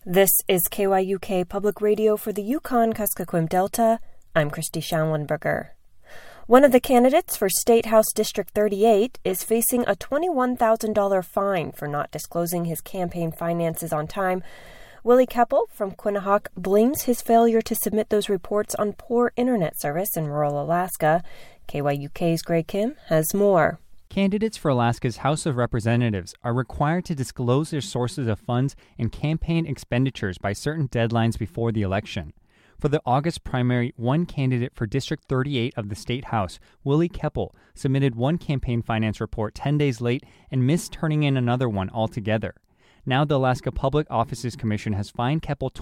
This is KYUK Public Radio for the Yukon-Kuskokwim Delta. I'm Christy Shanlenberger. One of the candidates for State House District 38 is facing a $21,000 fine for not disclosing his campaign finances on time. Willie Keppel from Quinnahock blames his failure to submit those reports on poor internet service in rural Alaska. KYUK's Greg Kim has more. Candidates for Alaska's House of Representatives are required to disclose their sources of funds and campaign expenditures by certain deadlines before the election. For the August primary, one candidate for District 38 of the State House, Willie Keppel, submitted one campaign finance report 10 days late and missed turning in another one altogether. Now the Alaska Public Offices Commission has fined Keppel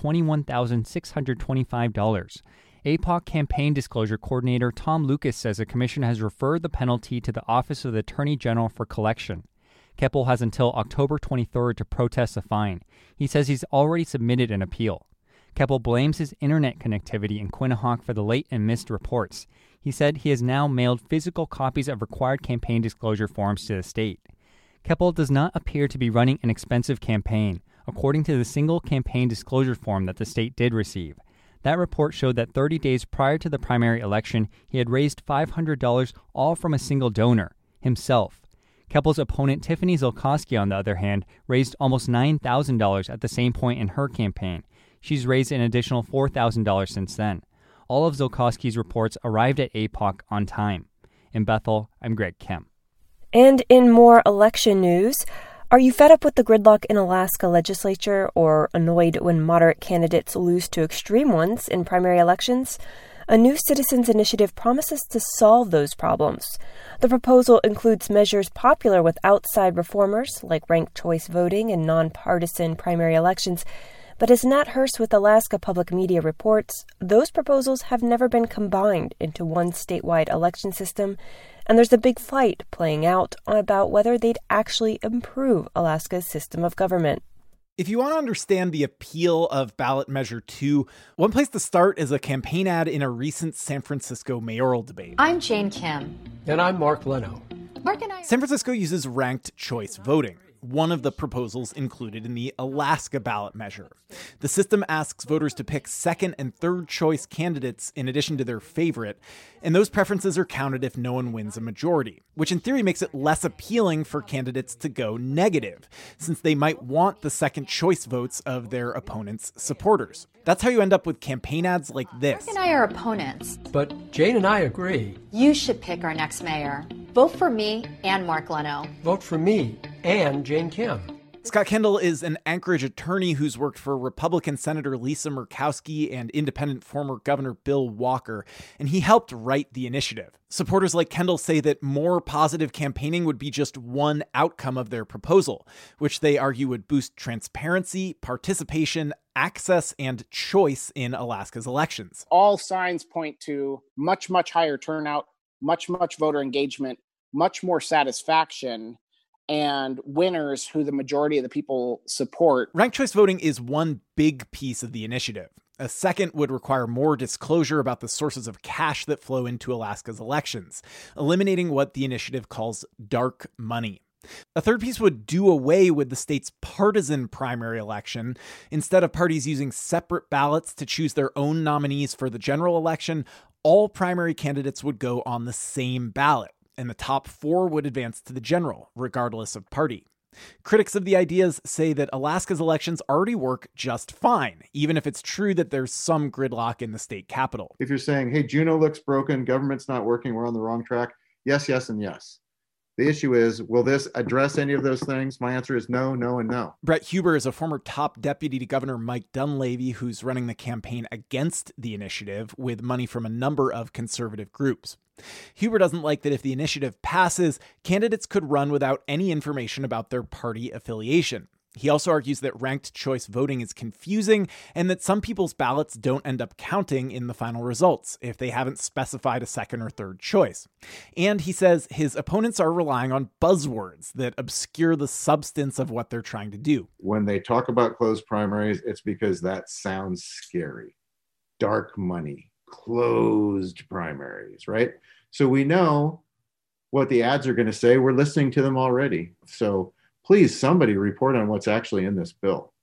$21,625. APOC Campaign Disclosure Coordinator Tom Lucas says the commission has referred the penalty to the Office of the Attorney General for collection. Keppel has until October 23rd to protest the fine. He says he's already submitted an appeal. Keppel blames his internet connectivity in Quinnahock for the late and missed reports. He said he has now mailed physical copies of required campaign disclosure forms to the state. Keppel does not appear to be running an expensive campaign, according to the single campaign disclosure form that the state did receive. That report showed that 30 days prior to the primary election, he had raised $500 all from a single donor, himself. Keppel's opponent, Tiffany Zolkowski, on the other hand, raised almost $9,000 at the same point in her campaign. She's raised an additional $4,000 since then. All of Zolkowski's reports arrived at APOC on time. In Bethel, I'm Greg Kim. And in more election news, are you fed up with the gridlock in Alaska legislature or annoyed when moderate candidates lose to extreme ones in primary elections? A new citizens initiative promises to solve those problems. The proposal includes measures popular with outside reformers, like ranked choice voting and nonpartisan primary elections. But as Nat Hurst with Alaska Public Media reports, those proposals have never been combined into one statewide election system, and there's a big fight playing out about whether they'd actually improve Alaska's system of government. If you want to understand the appeal of Ballot Measure 2, one place to start is a campaign ad in a recent San Francisco mayoral debate. I'm Jane Kim. And I'm Mark Leno. San Francisco uses ranked choice voting, one of the proposals included in the Alaska ballot measure. The system asks voters to pick second and third choice candidates in addition to their favorite, and those preferences are counted if no one wins a majority, which in theory makes it less appealing for candidates to go negative, since they might want the second choice votes of their opponent's supporters. That's how you end up with campaign ads like this. Mark and I are opponents. But Jane and I agree. You should pick our next mayor. Vote for me and Mark Leno. Vote for me and Jane Kim. Scott Kendall is an Anchorage attorney who's worked for Republican Senator Lisa Murkowski and independent former Governor Bill Walker, and he helped write the initiative. Supporters like Kendall say that more positive campaigning would be just one outcome of their proposal, which they argue would boost transparency, participation, access, and choice in Alaska's elections. All signs point to much higher turnout, much voter engagement, much more satisfaction, and winners who the majority of the people support. Ranked choice voting is one big piece of the initiative. A second would require more disclosure about the sources of cash that flow into Alaska's elections, eliminating what the initiative calls dark money. A third piece would do away with the state's partisan primary election. Instead of parties using separate ballots to choose their own nominees for the general election, all primary candidates would go on the same ballot, and the top four would advance to the general, regardless of party. Critics of the ideas say that Alaska's elections already work just fine, even if it's true that there's some gridlock in the state capital. If you're saying, hey, Juneau looks broken, government's not working, we're on the wrong track, yes, and yes. The issue is, will this address any of those things? My answer is no, no, and no. Brett Huber is a former top deputy to Governor Mike Dunleavy, who's running the campaign against the initiative with money from a number of conservative groups. Huber doesn't like that if the initiative passes, candidates could run without any information about their party affiliation. He also argues that ranked choice voting is confusing and that some people's ballots don't end up counting in the final results if they haven't specified a second or third choice. And he says his opponents are relying on buzzwords that obscure the substance of what they're trying to do. When they talk about closed primaries, it's because that sounds scary. Dark money, closed primaries, right? So we know what the ads are going to say. We're listening to them already. So please, somebody report on what's actually in this bill.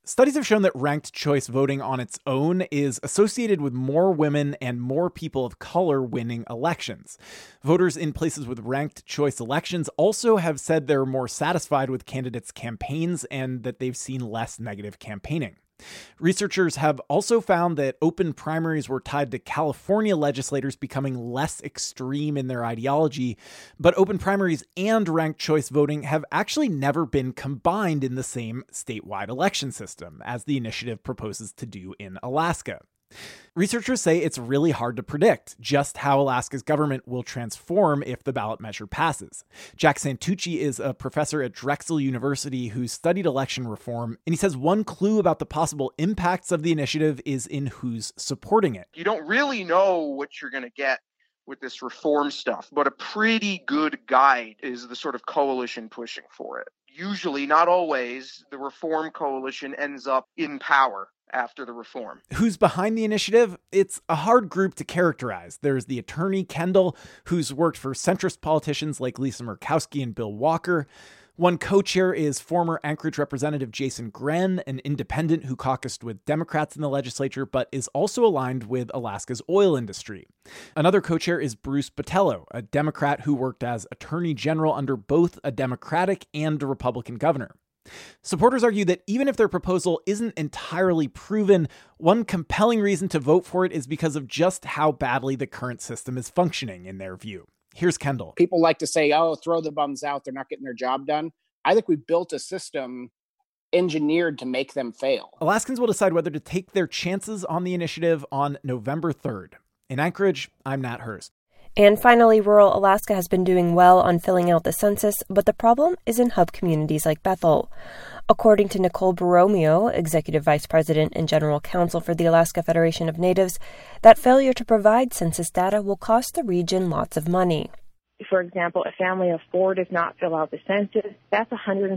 Studies have shown that ranked choice voting on its own is associated with more women and more people of color winning elections. Voters in places with ranked choice elections also have said they're more satisfied with candidates' campaigns and that they've seen less negative campaigning. Researchers have also found that open primaries were tied to California legislators becoming less extreme in their ideology, but open primaries and ranked choice voting have actually never been combined in the same statewide election system, as the initiative proposes to do in Alaska. Researchers say it's really hard to predict just how Alaska's government will transform if the ballot measure passes. Jack Santucci is a professor at Drexel University who studied election reform, and he says one clue about the possible impacts of the initiative is in who's supporting it. You don't really know what you're going to get with this reform stuff, but a pretty good guide is the sort of coalition pushing for it. Usually, not always, the reform coalition ends up in power after the reform. Who's behind the initiative? It's a hard group to characterize. There's the attorney, Kendall, who's worked for centrist politicians like Lisa Murkowski and Bill Walker. One co-chair is former Anchorage Representative Jason Grenn, an independent who caucused with Democrats in the legislature, but is also aligned with Alaska's oil industry. Another co-chair is Bruce Botelho, a Democrat who worked as Attorney General under both a Democratic and a Republican governor. Supporters argue that even if their proposal isn't entirely proven, one compelling reason to vote for it is because of just how badly the current system is functioning, in their view. Here's Kendall. People like to say, oh, throw the bums out. They're not getting their job done. I think we built a system engineered to make them fail. Alaskans will decide whether to take their chances on the initiative on November 3rd. In Anchorage, I'm Nat Hurst. And finally, rural Alaska has been doing well on filling out the census, but the problem is in hub communities like Bethel. According to Nicole Borromeo, Executive Vice President and General Counsel for the Alaska Federation of Natives, that failure to provide census data will cost the region lots of money. For example, a family of 4 does not fill out the census. That's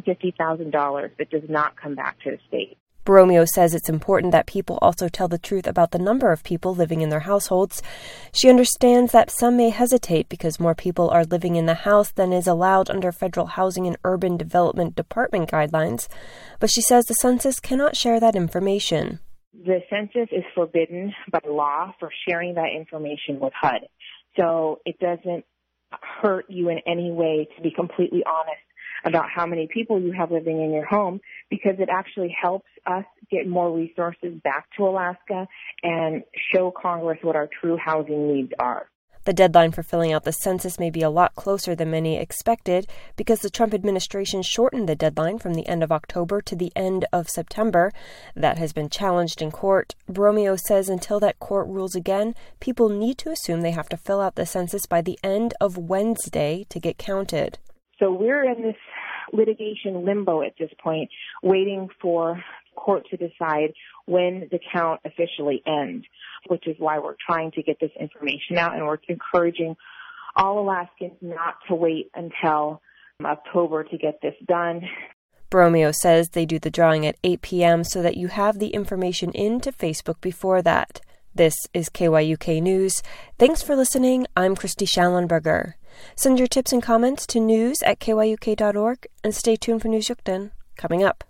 $150,000 that does not come back to the state. Borromeo says it's important that people also tell the truth about the number of people living in their households. She understands that some may hesitate because more people are living in the house than is allowed under Federal Housing and Urban Development Department guidelines, but she says the census cannot share that information. The census is forbidden by law for sharing that information with HUD. So it doesn't hurt you in any way to be completely honest about how many people you have living in your home, because it actually helps us get more resources back to Alaska and show Congress what our true housing needs are. The deadline for filling out the census may be a lot closer than many expected because the Trump administration shortened the deadline from the end of October to the end of September. That has been challenged in court. Borromeo says until that court rules again, people need to assume they have to fill out the census by the end of Wednesday to get counted. So we're in this litigation limbo at this point, waiting for court to decide when the count officially ends, which is why we're trying to get this information out, and we're encouraging all Alaskans not to wait until October to get this done. Borromeo says they do the drawing at 8 p.m. so that you have the information into Facebook before that. This is KYUK News. Thanks for listening. I'm Christy Schallenberger. Send your tips and comments to news@kyuk.org and stay tuned for News Yukon coming up.